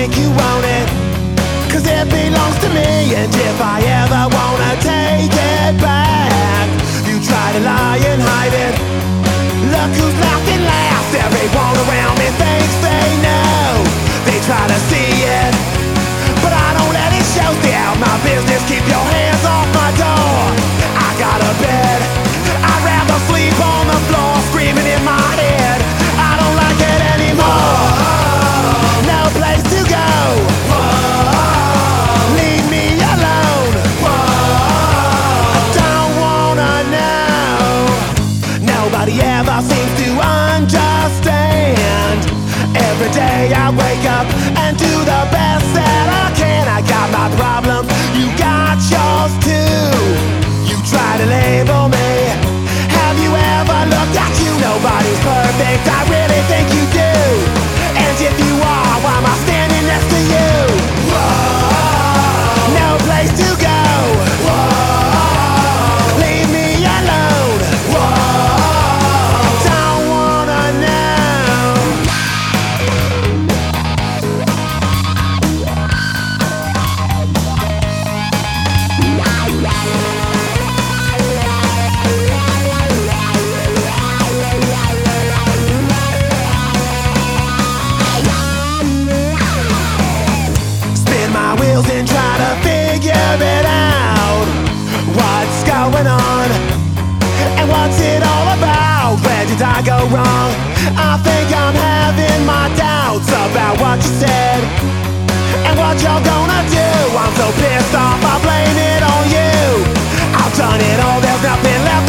think you want it, 'cause it belongs to me. And if I ever wanna take it back, you try to lie and hide it. Look who's laughing last. Everyone around me thinks they know. They try to see it, but I don't let it show. Stay out my business, keep your hands off my door. I got a bed, I'd rather sleep on the floor, screaming in my head, I don't like it anymore. No place to go, leave me alone. I don't wanna know. Nobody ever seems to understand. Every day I wake up and do the best that I can. I got my problems, you got yours too. You try to label me, have you ever looked at you? Nobody's perfect, I really think you do. And if you are, why am I standing next to you? No place to go, leave me alone. I don't wanna know. Spin my wheels and try to figure it out. What's going on? And what's it all about? Where did I go wrong? I think I'm having my doubts about what you said and what you're gonna do. I'm so pissed off, I blame it on you. I've done it all, there's nothing left